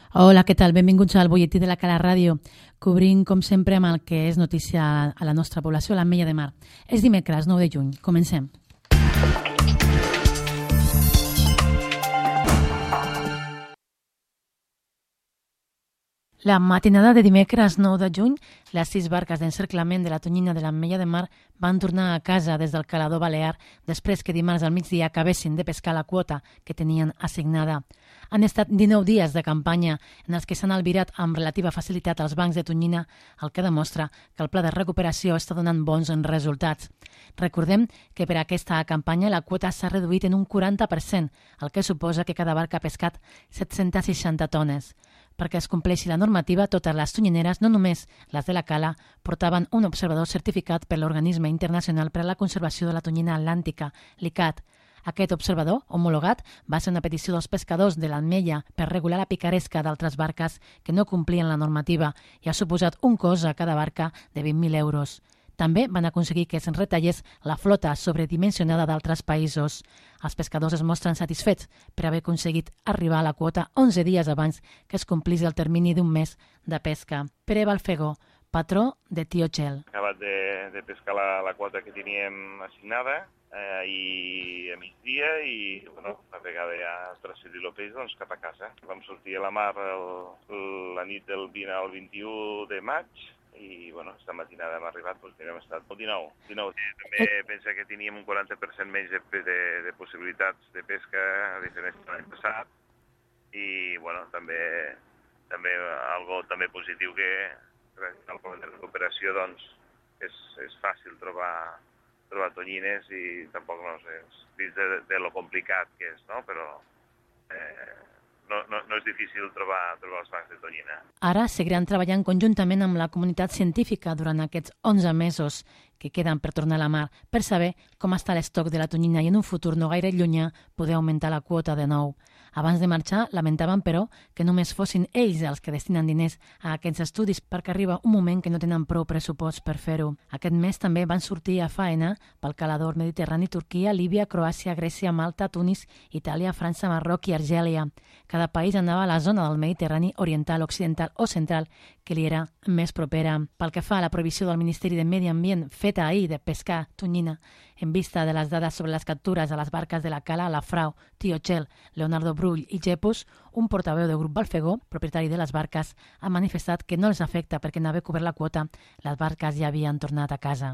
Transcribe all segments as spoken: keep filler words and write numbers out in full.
Hola, què tal? Benvinguts al Bolletí de la Cala Ràdio, cobrint, com sempre, amb el que és notícia a la nostra població, a l'Ametlla de Mar. És dimecres, nou de juny. Comencem. La matinada de dimecres nou de juny, les sis barques d'encerclament de la tonyina de l'Ametlla de Mar van tornar a casa des del calador balear després que dimarts al migdia acabessin de pescar la quota que tenien assignada. Han estat dinou dies de campanya en els que s'han albirat amb relativa facilitat els bancs de tonyina, el que demostra que el pla de recuperació està donant bons resultats. Recordem que per aquesta campanya la quota s'ha reduït en un quaranta per cent, el que suposa que cada barca ha pescat set-cents seixanta tones. Perquè es compleixi la normativa, totes les tonyineres, no només les de la cala, portaven un observador certificat per l'Organisme Internacional per a la Conservació de la Tonyina Atlàntica, l'I C A T. Aquest observador, homologat, va ser una petició dels pescadors de l'Ametlla per regular la picaresca d'altres barques que no complien la normativa i ha suposat un cost a cada barca de vint mil euros. També van aconseguir que es retallés la flota sobredimensionada d'altres països. Els pescadors es mostren satisfets per haver aconseguit arribar a la quota onze dies abans que es complís el termini d'un mes de pesca. Pere Balfegó, patró de Tio Txell. Hem acabat de, de pescar la, la quota que teníem assignada eh, i a migdia i bueno, una vegada ja transferir el peix doncs, cap a casa. Vam sortir a la mar el, el, la nit del vint al vint-i-u de maig i bueno, esta matinada hem arribat, doncs hem estat el dinou. dinou. També pensa que teníem un quaranta per cent menys de, de, de possibilitats de pesca a diferència de l'any passat i bueno, també, també algo també positiu que gràcies al pla de recuperació doncs és, és fàcil trobar, trobar tonyines i tampoc no sé, dins de, de lo complicat que és, no? Però eh, No, no, no és difícil trobar, trobar els bancs de tonyina. Ara seguiran treballant conjuntament amb la comunitat científica durant aquests onze mesos que queden per tornar a la mar per saber com està l'estoc de la tonyina i en un futur no gaire llunyà poder augmentar la quota de nou. Abans de marxar, lamentaven, però, que només fossin ells els que destinen diners a aquests estudis perquè arriba un moment que no tenen prou pressupost per fer-ho. Aquest mes també van sortir a faena pel calador mediterrani Turquia, Líbia, Croàcia, Grècia, Malta, Tunis, Itàlia, França, Marroc i Argèlia. Cada país anava a la zona del Mediterrani oriental, occidental o central que li era més propera. Pel que fa a la prohibició del Ministeri de Medi Ambient feta ahir de pescar tonyina, en vista de les dades sobre les captures a les barques de la cala, la Frau, Tio Txell, Leonardo Brull i Jepus, un portaveu del grup Balfegó, propietari de les barques, ha manifestat que no els afecta perquè en haver cobert la quota, les barques ja havien tornat a casa.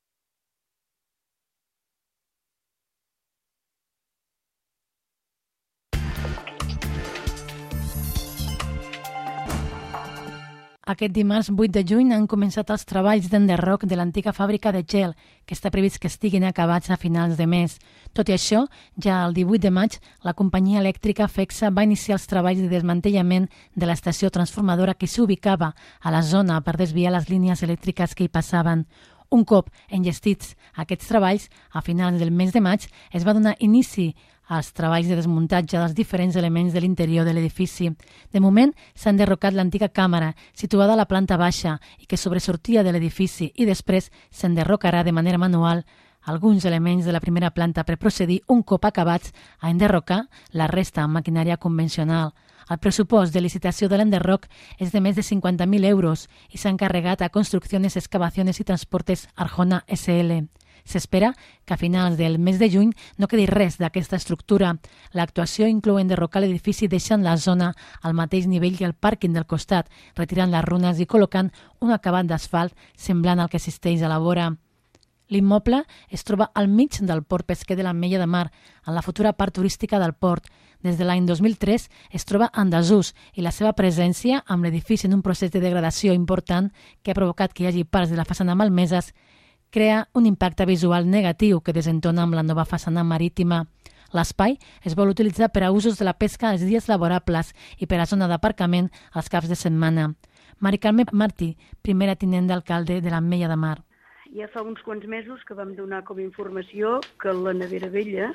Aquest dimarts vuit de juny han començat els treballs d'enderroc de l'antiga fàbrica de gel, que està previst que estiguin acabats a finals de mes. Tot i això, ja el divuit de maig, la companyia elèctrica FECSA va iniciar els treballs de desmantellament de l'estació transformadora que s'ubicava a la zona per desviar les línies elèctriques que hi passaven. Un cop enllestits aquests treballs, a finals del mes de maig es va donar inici als treballs de desmuntatge dels diferents elements de l'interior de l'edifici. De moment, s'ha enderrocat l'antiga càmera, situada a la planta baixa i que sobresortia de l'edifici, i després s'enderrocarà de manera manual alguns elements de la primera planta per procedir, un cop acabats, a enderrocar la resta amb maquinària convencional. El pressupost de licitació de l'enderroc és de més de cinquanta mil euros i s'ha encarregat a Construcciones, Excavaciones i Transportes Arjona S L S'espera que a finals del mes de juny no quedi res d'aquesta estructura. L'actuació inclou enderrocar l'edifici deixant la zona al mateix nivell que el pàrquing del costat, retirant les runes i col·locant un acabat d'asfalt semblant al que existeix a la vora. L'immoble es troba al mig del port pesquer de l'Ametlla de Mar, en la futura part turística del port. Des de l'any dos mil tres es troba en desús i la seva presència amb l'edifici en un procés de degradació important que ha provocat que hi hagi parts de la façana malmeses crea un impacte visual negatiu que desentona amb la nova façana marítima. L'espai es vol utilitzar per a usos de la pesca els dies laborables i per a zona d'aparcament els caps de setmana. Mari Carme Martí, primera tinent d'alcalde de l'Ametlla de Mar. Ja fa uns quants mesos que vam donar com a informació que la nevera vella,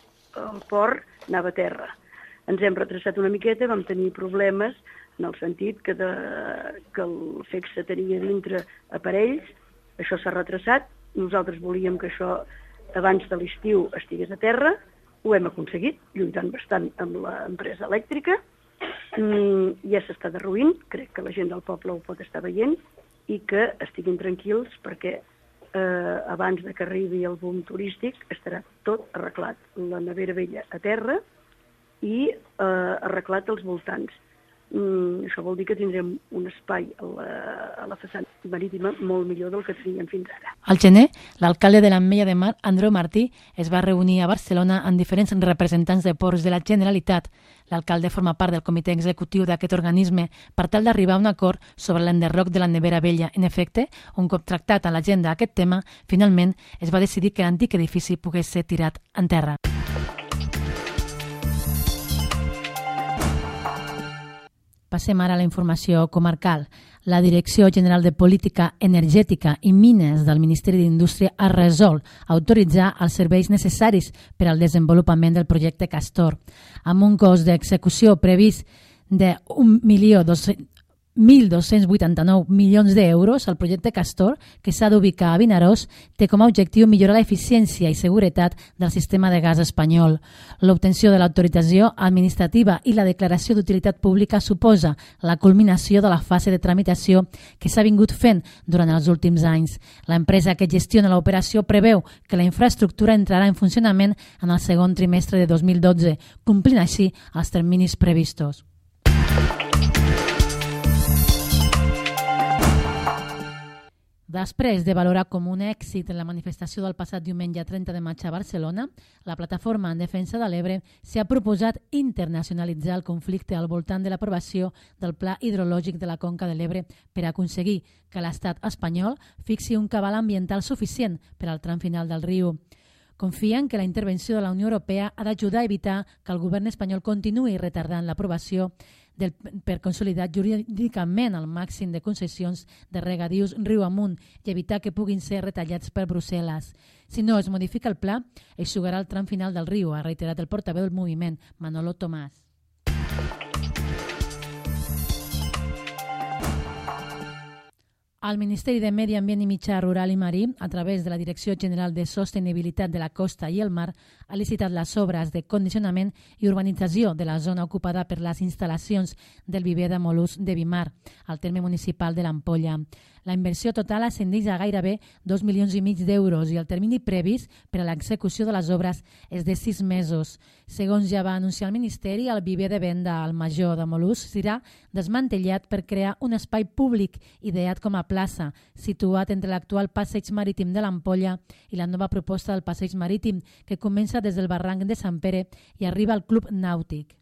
el port, anava a terra. Ens hem retrasat una miqueta, vam tenir problemes en el sentit que, de, que el FECSA tenia dintre aparells. Això s'ha retrasat, nosaltres volíem que això abans de l'estiu estigués a terra, ho hem aconseguit, lluitant bastant amb l'empresa elèctrica, mm, ja s'està derruint, crec que la gent del poble ho pot estar veient, i que estiguin tranquils perquè eh, abans de que arribi el boom turístic estarà tot arreglat. La nevera vella a terra i eh, arreglat als voltants. Mm, això vol dir que tindrem un espai a la, a la façana marítima molt millor del que teníem fins ara. Al gener, l'alcalde de l'Ametlla de Mar, Andreu Martí, es va reunir a Barcelona amb diferents representants de ports de la Generalitat. L'alcalde forma part del comitè executiu d'aquest organisme per tal d'arribar a un acord sobre l'enderroc de la nevera vella. En efecte, un cop tractat a l'agenda aquest tema, finalment es va decidir que l'antic edifici pogués ser tirat en terra. Passem ara a la informació comarcal. La Direcció General de Política Energètica i Mines del Ministeri d'Indústria ha resolt autoritzar els serveis necessaris per al desenvolupament del projecte Castor. Amb un cost d'execució previst de un milió mil dos-cents vuitanta-nou milions d'euros, el projecte Castor, que s'ha d'ubicar a Vinaròs, té com a objectiu millorar l'eficiència i seguretat del sistema de gas espanyol. L'obtenció de l'autorització administrativa i la declaració d'utilitat pública suposa la culminació de la fase de tramitació que s'ha vingut fent durant els últims anys. L'empresa que gestiona l'operació preveu que la infraestructura entrarà en funcionament en el segon trimestre de dos mil dotze, complint així els terminis previstos. Després de valorar com un èxit la manifestació del passat diumenge trenta de maig a Barcelona, la plataforma en defensa de l'Ebre s'ha proposat internacionalitzar el conflicte al voltant de l'aprovació del Pla Hidrològic de la Conca de l'Ebre per aconseguir que l'estat espanyol fixi un cabal ambiental suficient per al tram final del riu. Confien que la intervenció de la Unió Europea ha d'ajudar a evitar que el govern espanyol continuï retardant l'aprovació del, per consolidar jurídicament el màxim de concessions de regadius riu amunt i evitar que puguin ser retallats per Brussel·les. Si no es modifica el pla, eixugarà el tram final del riu, ha reiterat el portaveu del moviment, Manolo Tomàs. El Ministeri de Medi Ambient i Mitjà Rural i Marí, a través de la Direcció General de Sostenibilitat de la Costa i el Mar, ha licitat les obres de condicionament i urbanització de la zona ocupada per les instal·lacions del viver de mol·luscs de Vimar, al terme municipal de l'Ampolla. La inversió total ascendeix a gairebé dos milions i mig d'euros i el termini previst per a l'execució de les obres és de sis mesos. Segons ja va anunciar el Ministeri, el viver de venda al major de mol·luscs serà desmantellat per crear un espai públic ideat com a plaça, situat entre l'actual passeig marítim de l'Ampolla i la nova proposta del passeig marítim, que comença des del barranc de Sant Pere i arriba al Club Nàutic.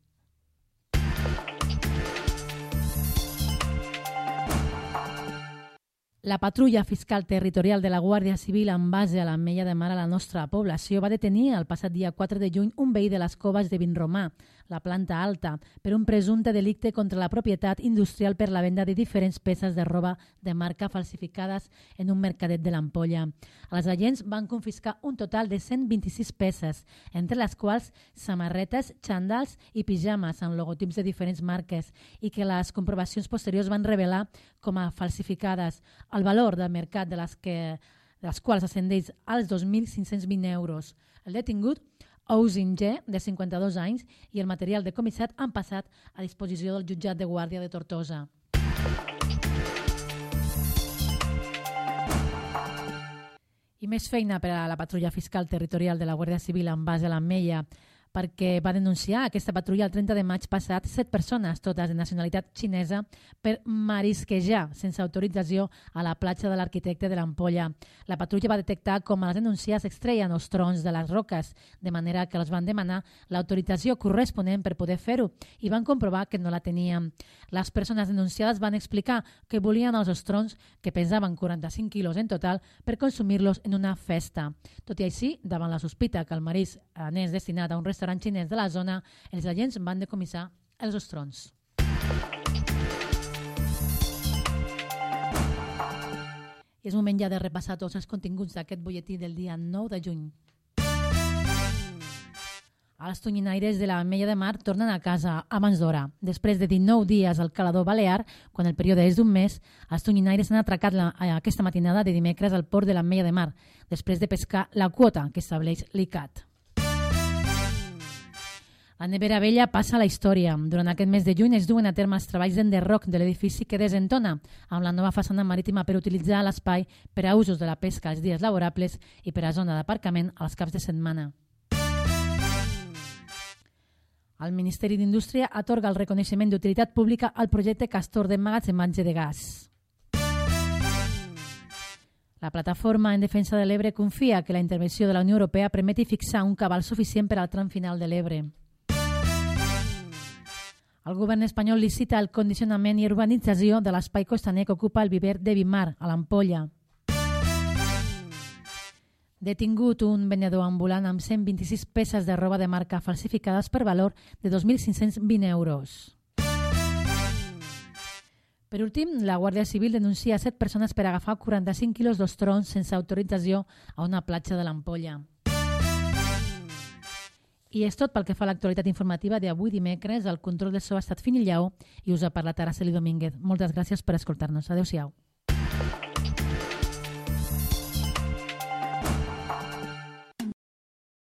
La patrulla fiscal territorial de la Guàrdia Civil amb base a l'Ametlla de Mar a la nostra població va detenir el passat dia quatre de juny un veí de les Coves de Vinromà, la planta alta, per un presumpte delicte contra la propietat industrial per la venda de diferents peces de roba de marca falsificades en un mercadet de l'Ampolla. Els agents van confiscar un total de cent vint-i-sis peces, entre les quals samarretes, xandals i pijames amb logotips de diferents marques i que les comprovacions posteriors van revelar com a falsificades. El valor del mercat de les, que, de les quals ascendeix als dos mil cinc-cents vint euros. El detingut, Ousin G, de cinquanta-dos anys, i el material decomissat han passat a disposició del jutjat de Guàrdia de Tortosa. I més feina per a la patrulla fiscal territorial de la Guàrdia Civil amb base a l'Ametlla, perquè va denunciar aquesta patrulla el trenta de maig passat set persones, totes de nacionalitat xinesa, per marisquejar sense autorització a la platja de l'Arquitecte de l'Ampolla. La patrulla va detectar com els denunciats extreien els trons de les roques, de manera que els van demanar l'autorització corresponent per poder fer-ho i van comprovar que no la tenien. Les persones denunciades van explicar que volien els ostrons, que pesaven quaranta-cinc quilos en total, per consumir-los en una festa. Tot i així, davant la sospita que el marisc anés destinat a un restaurant restaurant xinès de la zona, els agents van decomissar els ostrons. I és moment ja de repassar tots els continguts d'aquest butlletí del dia nou de juny. Els tonyinaires de l'Ametlla de Mar tornen a casa abans d'hora. Després de dinou dies al calador balear, quan el període és d'un mes, els tonyinaires han atracat la, aquesta matinada de dimecres al port de l'Ametlla de Mar, després de pescar la quota que estableix l'I C A T. La nevera vella passa a la història. Durant aquest mes de juny es duen a terme els treballs d'enderroc de l'edifici que desentona, amb la nova façana marítima per utilitzar l'espai per a usos de la pesca els dies laborables i per a zona d'aparcament als caps de setmana. El Ministeri d'Indústria atorga el reconeixement d'utilitat pública al projecte Castor d'emmagatzematge de gas. La plataforma en defensa de l'Ebre confia que la intervenció de la Unió Europea permeti fixar un cabal suficient per al tram final de l'Ebre. El govern espanyol licita el condicionament i urbanització de l'espai costaner que ocupa el viver de Vimar, a l'Ampolla. Detingut un venedor ambulant amb cent vint-i-sis peces de roba de marca falsificades per valor de dos mil cinc-cents vint euros. Per últim, la Guàrdia Civil denuncia set persones per agafar quaranta-cinc quilos d'ostrons sense autorització a una platja de l'Ampolla. I és tot pel que fa a l'actualitat informativa d'avui dimecres. El control del so ha estat fin i lleu i us ha parlat Araceli Domínguez. Moltes gràcies per escoltar-nos. Adéu-siau.